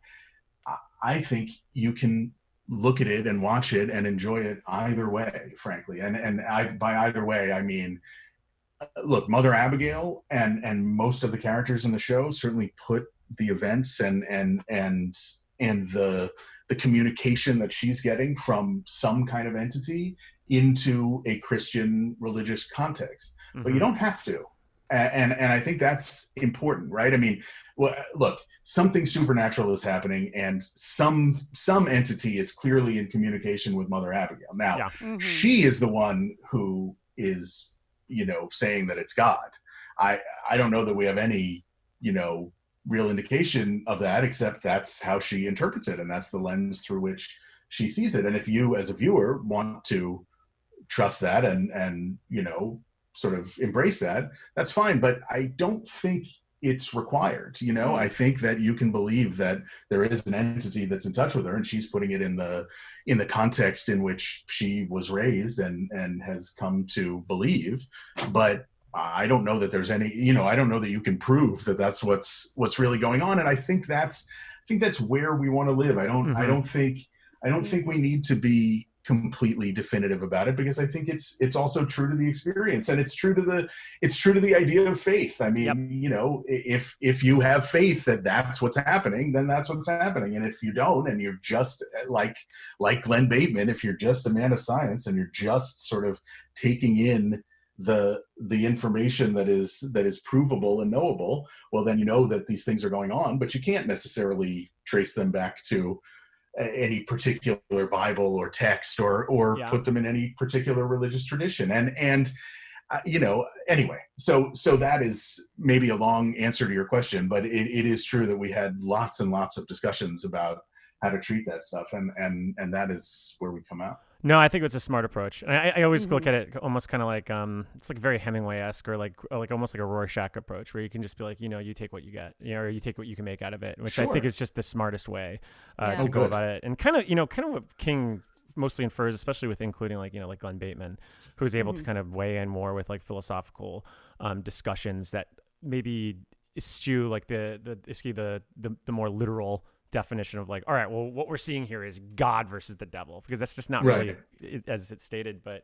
I think you can look at it and watch it and enjoy it either way, frankly. And and I, by either way, I mean, look, Mother Abigail and and most of the characters in the show certainly put the events and and and and the the communication that she's getting from some kind of entity into a Christian religious context. Mm-hmm. But you don't have to. And, and and I think that's important, right? I mean, well, look, something supernatural is happening, and some some entity is clearly in communication with Mother Abigail. Now, yeah. mm-hmm. she is the one who is, you know, saying that it's God. I I don't know that we have any, you know, real indication of that, except that's how she interprets it, and that's the lens through which she sees it. And if you as a viewer want to trust that and and you know sort of embrace that, that's fine. But I don't think it's required. You know, I think that you can believe that there is an entity that's in touch with her, and she's putting it in the in the context in which she was raised and and has come to believe. But I don't know that there's any, you know, I don't know that you can prove that that's what's what's really going on. And I think that's I think that's where we want to live. I don't Mm-hmm. I don't think I don't think we need to be completely definitive about it, because I think it's it's also true to the experience, and it's true to the it's true to the idea of faith. I mean, Yep. you know, if if you have faith that that's what's happening, then that's what's happening. And if you don't, and you're just like like Glenn Bateman, if you're just a man of science and you're just sort of taking in the the information that is that is provable and knowable, well, then you know that these things are going on, but you can't necessarily trace them back to any particular Bible or text, or or Yeah. put them in any particular religious tradition. And and uh, you know, anyway, so so that is maybe a long answer to your question, but it, it is true that we had lots and lots of discussions about how to treat that stuff, and and and that is where we come out. No, I think it's a smart approach. And I, I always Mm-hmm. look at it almost kind of like um, it's like very Hemingway-esque, or like or like almost like a Rorschach approach, where you can just be like, you know, you take what you get, you know, or you take what you can make out of it, which I think Sure. is just the smartest way uh, Yeah. to Oh, go good. about it. And kind of, you know, kind of what King mostly infers, especially with including like, you know, like Glenn Bateman, who's able Mm-hmm. to kind of weigh in more with like philosophical um, discussions that maybe eschew like the the eschew the the, the more literal definition of like, all right, well, what we're seeing here is God versus the devil, because that's just not really Right. it, as it's stated. But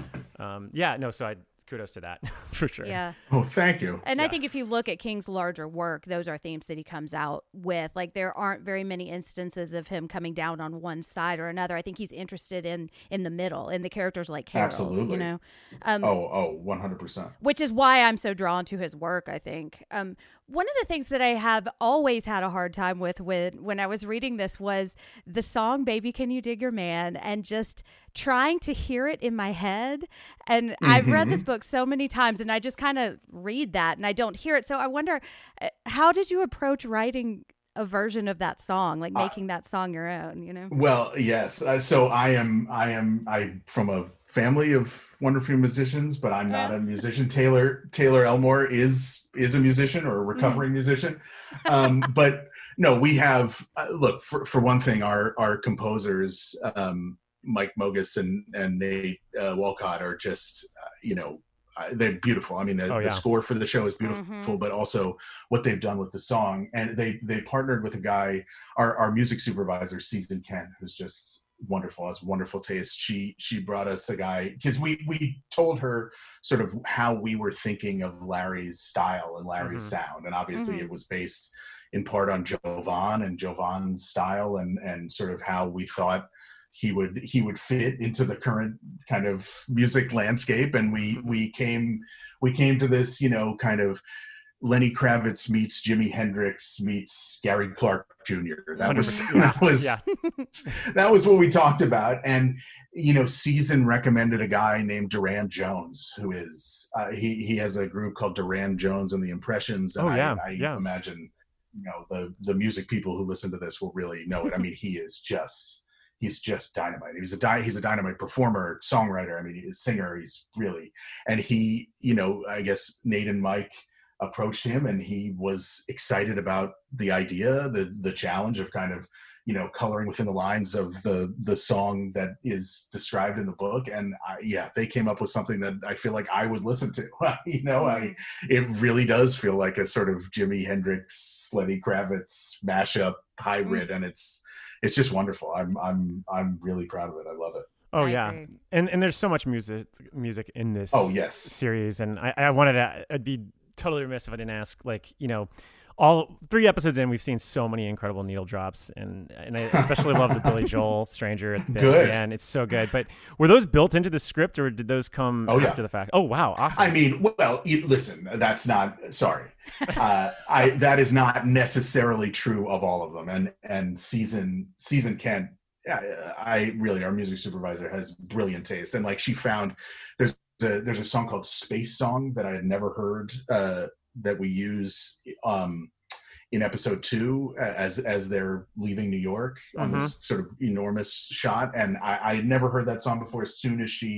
um, yeah, no, so I kudos to that for sure. Yeah. Oh, thank you. And I Yeah. think if you look at King's larger work, those are themes that he comes out with. Like, there aren't very many instances of him coming down on one side or another. I think he's interested in in the middle, in the characters like Harold, Absolutely. you know, um, Oh, oh, one hundred percent. which is why I'm so drawn to his work, I think. Um, one of the things that I have always had a hard time with when, when I was reading this was the song Baby Can You Dig Your Man, and just trying to hear it in my head. And I've read this book so many times, and I just kind of read that and I don't hear it. So I wonder, uh, how did you approach writing a version of that song, like making that song your own, you know? Well, yes. Uh, so I am, I am, I from a family of wonderful musicians, but I'm not a musician. Taylor Taylor Elmore is is a musician, or a recovering musician. Um, but no, we have. Uh, look, for for one thing, our our composers, um, Mike Mogus and and Nate uh, Walcott, are just uh, you know. Uh, they're beautiful. I mean, the, Oh, the yeah. score for the show is beautiful, Mhm. but also what they've done with the song. And they they partnered with a guy, our, our music supervisor, Season Ken, who's just wonderful, has wonderful taste. She she brought us a guy, because we we told her sort of how we were thinking of Larry's style and Larry's Mhm. sound, and obviously Mhm. it was based in part on Jovan and Jovan's style, and and sort of how we thought he would he would fit into the current kind of music landscape. And we we came we came to this, you know, kind of Lenny Kravitz meets Jimi Hendrix meets Gary Clark Junior That was one hundred percent. that was Yeah. that was what we talked about. And you know, Season recommended a guy named Duran Jones, who is uh, he he has a group called Duran Jones and the Impressions. And Oh, yeah, I, I yeah. imagine, you know, the the music people who listen to this will really know it. I mean, he is just he's just dynamite. He's a di- he's a dynamite performer, songwriter. I mean, he's a singer. He's really, and he, you know, I guess Nate and Mike approached him, and he was excited about the idea, the the challenge of kind of, you know, coloring within the lines of the the song that is described in the book. And I, yeah, they came up with something that I feel like I would listen to. you know, I it really does feel like a sort of Jimi Hendrix, Lenny Kravitz mashup hybrid, and it's it's just wonderful. I'm I'm I'm really proud of it. I love it. Oh I yeah, agree. and and there's so much music music in this. Oh, yes. series, and I, I wanted to. I'd be totally remiss if I didn't ask. Like, you know, all three episodes in, we've seen so many incredible needle drops, and and I especially love the Billy Joel Stranger at the Good. end. It's so good. But were those built into the script, or did those come Oh, yeah. after the fact? Oh wow, awesome. I mean, well, you, listen, that's not sorry. Uh, I that is not necessarily true of all of them. And and season season Kent, I, I really, our music supervisor has brilliant taste, and like she found there's a there's a song called Space Song that I had never heard uh, that we use um, in episode two as as they're leaving New York on this sort of enormous shot, and I, I had never heard that song before. As soon as she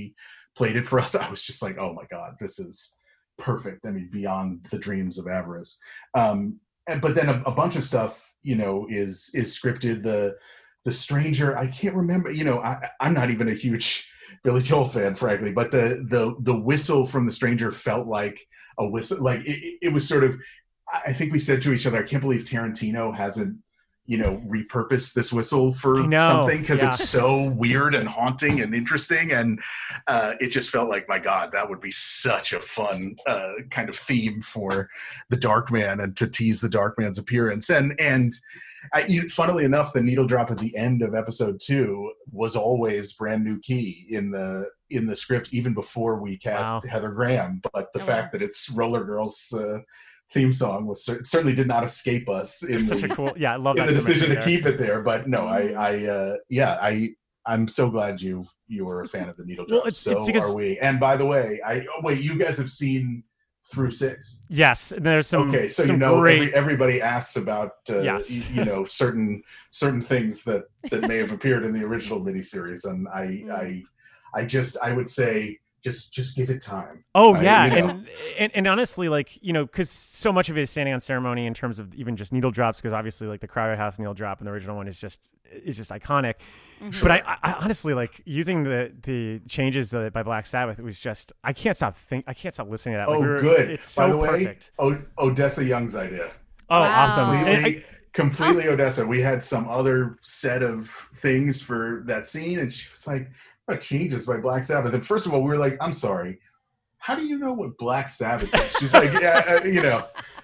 played it for us, I was just like, oh my God, this is perfect. I mean, beyond the dreams of avarice. Um, and, but then a, a bunch of stuff, you know, is is scripted. The the Stranger, I can't remember, you know, I, I'm not even a huge Billy Joel fan, frankly, but the the the whistle from The Stranger felt like a whistle. Like it, it was sort of, I think we said to each other, I can't believe Tarantino hasn't, you know, repurposed this whistle for something, because yeah. it's so weird and haunting and interesting. And uh, it just felt like, my God, that would be such a fun uh, kind of theme for the Darkman, and to tease the Darkman's appearance. And, and I, you, funnily enough, the needle drop at the end of episode two was always Brand New Key in the, in the script, even before we cast Wow. Heather Graham. But the Oh, fact wow. that it's Roller Girls, uh, theme song was cer- certainly did not escape us in It's the, such a cool, yeah, I love in that the symmetry decision to there. keep it there. But no, I, I, uh, yeah, I, I'm so glad you you were a fan of the needle drop. Well, it's- so it's because- are we. And by the way, I oh, wait, you guys have seen through six. Yes, and there's some Okay, so some you know great. every, everybody asks about uh, Yes. y- you know certain certain things that that may have appeared in the original miniseries, and I Mm. I I just I would say just just give it time. Oh I- yeah, you know. and, and and honestly, like, you know, because so much of it is standing on ceremony in terms of even just needle drops, because obviously, like, the Crowder House needle drop in the original one is just is just iconic. Mm-hmm. But I, I honestly, like, using the the changes uh, by Black Sabbath, it was just I can't stop think I can't stop listening to that. Like, Oh, we were- good. It's so By the way, perfect. o- Odessa Young's idea. Oh, Wow. awesome! And completely, I- completely Odessa. We had some other set of things for that scene, and she was like, "What changes by Black Sabbath?" And first of all, we were like, "I'm sorry, how do you know what Black Sabbath is?" She's like, "Yeah, uh, you know."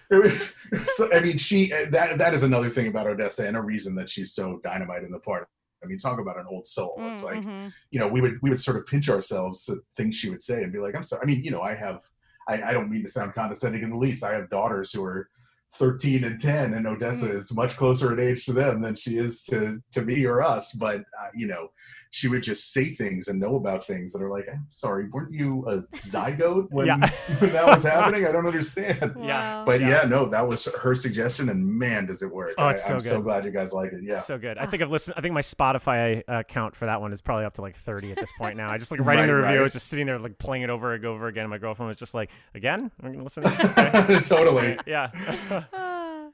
So, I mean, she that that is another thing about Odessa, and a reason that she's so dynamite in the part. I mean, talk about an old soul. It's like, Mhm. you know, we would we would sort of pinch ourselves at things she would say and be like, I'm sorry. I mean, you know, I have, I, I don't mean to sound condescending in the least. I have daughters who are thirteen and ten, and Odessa is much closer in age to them than she is to to me or us. But uh, you know, she would just say things and know about things that are like, I'm sorry, weren't you a zygote when, Yeah. when that was happening? I don't understand. Yeah. Wow. But Yeah. yeah. no, that was her suggestion, and man, does it work! Oh, it's I, so I'm good. so glad you guys like it. Yeah, So good. I think I've listened. I think my Spotify uh, count for that one is probably up to like thirty at this point now. I just like writing Right, the review. I right. was just sitting there like playing it over and over again. My girlfriend was just like, "Again, I'm gonna listen to this." Okay. totally. Yeah. Ah.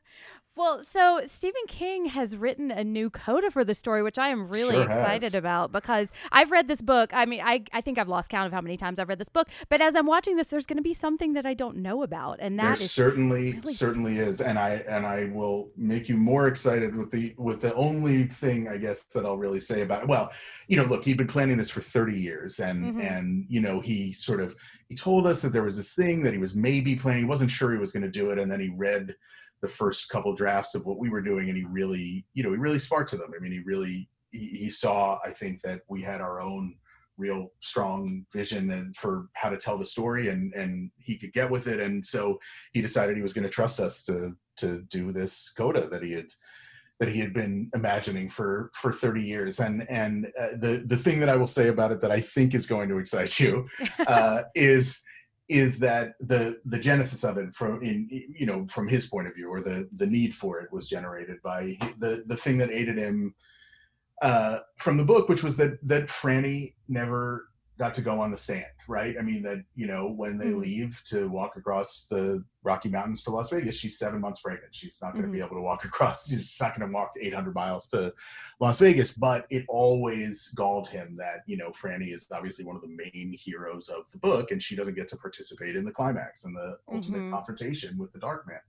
Well, so Stephen King has written a new coda for the story, which I am really Sure excited has. about, because I've read this book. I mean, I, I think I've lost count of how many times I've read this book, but as I'm watching this, there's going to be something that I don't know about, and There that is certainly really- certainly is, and I and I will make you more excited with the with the only thing I guess that I'll really say about it. Well, you know, look, he'd been planning this for thirty years, and Mhm. and you know, he sort of he told us that there was this thing that he was maybe planning. He wasn't sure he was going to do it, and then he read the first couple drafts of what we were doing, and he really, you know, he really sparked to them. I mean, he really he, he saw, I think, that we had our own real strong vision and for how to tell the story, and and he could get with it, and so he decided he was going to trust us to to do this coda that he had that he had been imagining for for thirty years. And and uh, the the thing that I will say about it that I think is going to excite you uh, is is that the the genesis of it from in you know from his point of view, or the the need for it was generated by the the thing that aided him uh, from the book, which was that that Franny never got to go on the stand, right? I mean, that, you know, when they Mhm. leave to walk across the Rocky Mountains to Las Vegas, she's seven months pregnant. She's not going to Mhm. be able to walk across. She's not going to walk eight hundred miles to Las Vegas. But it always galled him that, you know, Franny is obviously one of the main heroes of the book, and she doesn't get to participate in the climax and the ultimate Mhm. confrontation with the Darkman.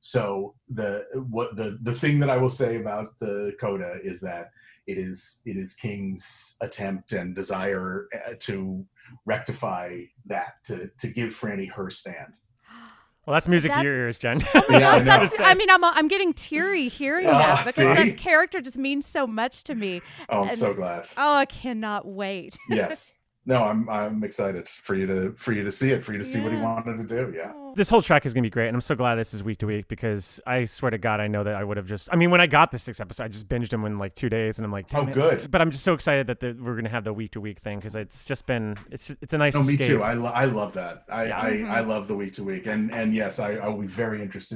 So the what the the thing that I will say about the coda is that it is it is King's attempt and desire uh, to rectify that, to to give Franny her stand. Well, that's music to That's- your ears, Jen. Yeah, I Gosh, know. that's, I mean, I'm I'm getting teary hearing Ah, that, because see? that character just means so much to me. Oh, I'm And- so glad. Oh, I cannot wait. Yes. No, I'm I'm excited for you to for you to see it, for you to see what he Yeah. wanted to do. Yeah. This whole track is gonna be great, and I'm so glad this is week to week, because I swear to God, I know that I would have just. I mean, when I got the sixth episode, I just binged them in like two days, and I'm like, Oh, damn it. good. But I'm just so excited that the, we're gonna have the week to week thing, because it's just been it's it's a nice. No, me escape. too. I, lo- I love that. I, Yeah. I, Mhm. I love the week to week, and and yes, I I will be very interested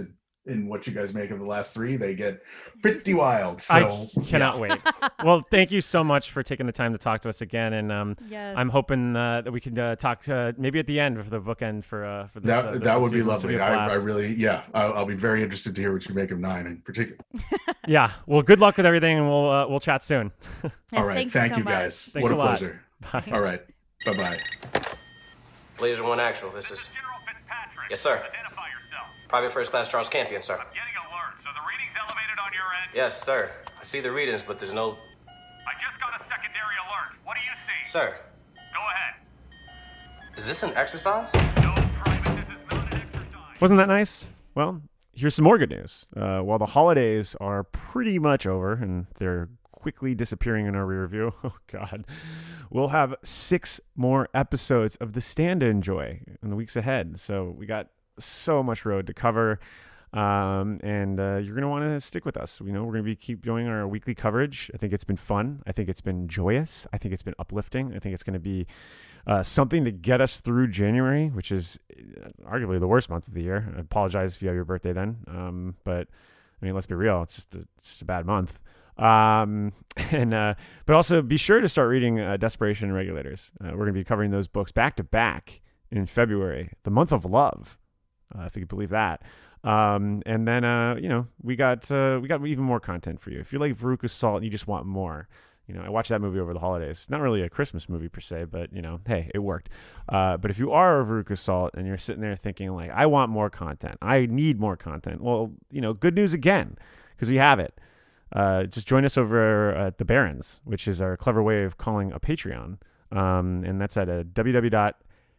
in what you guys make of the last three, they get pretty wild. So, I cannot yeah. wait. Well, thank you so much for taking the time to talk to us again, and um, Yes. I'm hoping uh, that we can uh, talk uh, maybe at the end for the bookend for uh, for this. That uh, this that whole would be season. This would lovely. a I, I blast. really, yeah, I'll, I'll be very interested to hear what you make of nine in particular. Yeah. Well, good luck with everything, and we'll uh, we'll chat soon. Yes, All right, thank, thank so you much. guys. Thanks what a, a lot. pleasure. Bye. All right, bye bye. Blazer One Actual, this is... General Fitzpatrick. Yes, sir. Identify yourself. Private First Class Charles Campion, sir. I'm getting alert, so the reading's elevated on your end. Yes, sir. I see the readings, but there's no... I just got a secondary alert. What do you see? Sir, Go ahead. is this an exercise? No, Private, this is not an exercise. Wasn't that nice? Well, here's some more good news. Uh, while the holidays are pretty much over and they're quickly disappearing in our rear view, oh God, we'll have six more episodes of The Stand to enjoy in the weeks ahead. So we got so much road to cover. Um, and uh, you're going to want to stick with us. We know we're going to be keep doing our weekly coverage. I think it's been fun. I think it's been joyous. I think it's been uplifting. I think it's going to be uh, something to get us through January, which is arguably the worst month of the year. I apologize if you have your birthday then. Um, but I mean, let's be real. It's just a, it's just a bad month. Um, and, uh, but also be sure to start reading uh, Desperation and Regulators. Uh, we're going to be covering those books back to back in February, the month of love, uh, if you could believe that. Um, and then, uh, you know, we got, uh, we got even more content for you. If you like Veruca Salt and you just want more, you know, I watched that movie over the holidays. Not really a Christmas movie per se, but you know, hey, it worked. Uh, but if you are a Veruca Salt and you're sitting there thinking like, I want more content, I need more content. Well, you know, good news again, because we have it. Uh, just join us over at the Barrens, which is our clever way of calling a Patreon. Um, and that's at a www.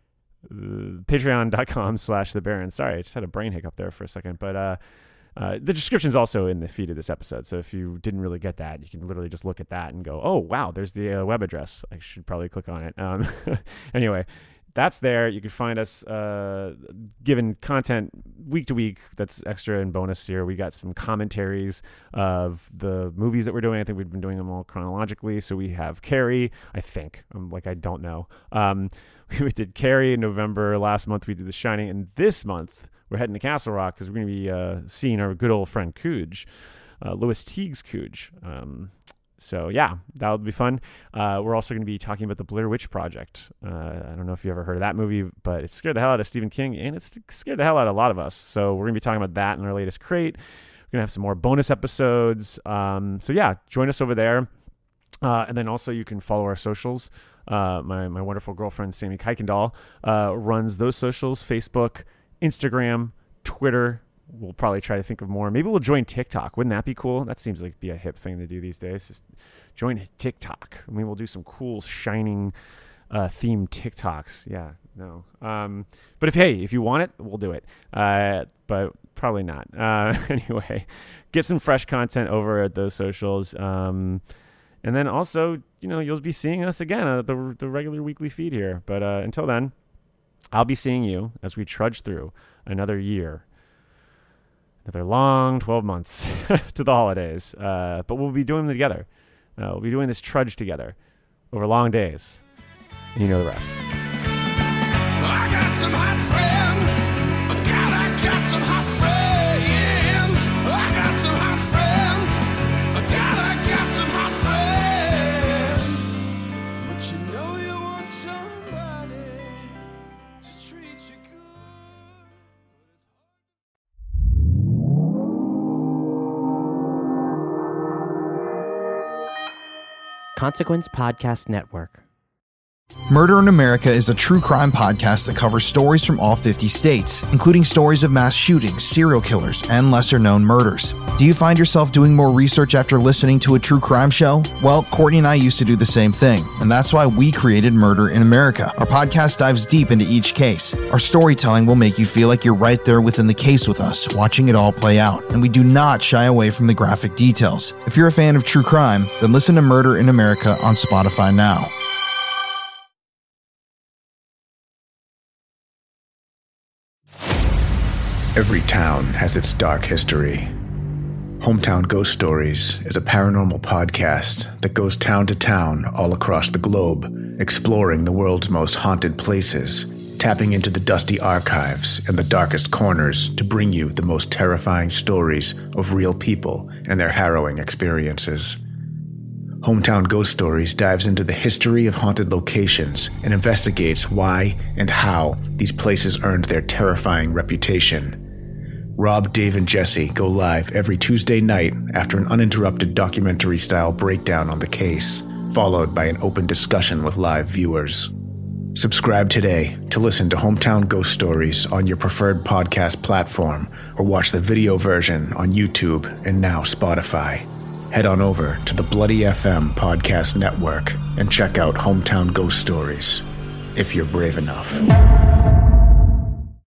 patreon.com slash the Baron. Sorry, I just had a brain hiccup there for a second. But uh, uh, the description's also in the feed of this episode. So if you didn't really get that, you can literally just look at that and go, oh, wow, there's the uh, web address. I should probably click on it. Um, anyway, that's there. You can find us uh, given content week to week that's extra and bonus here. We got some commentaries of the movies that we're doing. I think we've been doing them all chronologically. So we have Carrie, I think. I'm like, I don't know. Um, we did Carrie in November. Last month we did The Shining. And this month we're heading to Castle Rock because we're going to be uh, seeing our good old friend Cooge, uh, Louis Teague's Cooge. Um, so yeah, that'll be fun. Uh, we're also going to be talking about the Blair Witch Project. Uh, I don't know if you ever heard of that movie, but it scared the hell out of Stephen King, and it's scared the hell out of a lot of us. So we're going to be talking about that in our latest crate. We're going to have some more bonus episodes. Um, so yeah, join us over there. Uh, and then also you can follow our socials. Uh, my, my wonderful girlfriend, Sammy Kuykendall, uh, runs those socials, Facebook, Instagram, Twitter. We'll probably try to think of more. Maybe we'll join TikTok. Wouldn't that be cool? That seems like be a hip thing to do these days. Just join TikTok. I mean, we'll do some cool Shining uh, themed TikToks. Yeah, no. Um, but if, hey, if you want it, we'll do it. Uh, but probably not. Uh, anyway, get some fresh content over at those socials. Um, and then also, you know, you'll be seeing us again at the, the regular weekly feed here. But uh, until then, I'll be seeing you as we trudge through another year. Another long twelve months to the holidays. Uh, but we'll be doing them together. Uh, we'll be doing this trudge together over long days. And you know the rest. I got some hot friends. God, I got some hot friends. I got some hot friends. God, I got some hot friends. But you know you want somebody to treat you good. Consequence Podcast Network. Murder in America is a true crime podcast that covers stories from all fifty states, including stories of mass shootings, serial killers, and lesser-known murders. Do you find yourself doing more research after listening to a true crime show? Well, Courtney and I used to do the same thing, and that's why we created Murder in America. Our podcast dives deep into each case. Our storytelling will make you feel like you're right there within the case with us, watching it all play out, and we do not shy away from the graphic details. If you're a fan of true crime, then listen to Murder in America on Spotify now. Every town has its dark history. Hometown Ghost Stories is a paranormal podcast that goes town to town all across the globe, exploring the world's most haunted places, tapping into the dusty archives and the darkest corners to bring you the most terrifying stories of real people and their harrowing experiences. Hometown Ghost Stories dives into the history of haunted locations and investigates why and how these places earned their terrifying reputation. Rob, Dave, and Jesse go live every Tuesday night after an uninterrupted documentary-style breakdown on the case, followed by an open discussion with live viewers. Subscribe today to listen to Hometown Ghost Stories on your preferred podcast platform, or watch the video version on YouTube and now Spotify. Head on over to the Bloody F M Podcast Network and check out Hometown Ghost Stories, if you're brave enough.